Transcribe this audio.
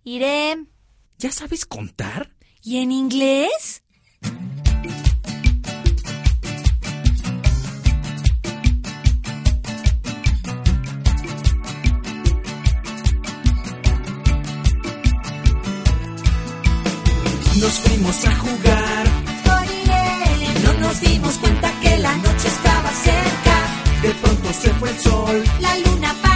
Iré. ¿Ya sabes contar? ¿Y en inglés? Nos fuimos a jugar. No nos dimos cuenta que la noche estaba cerca. De pronto se fue el sol. La luna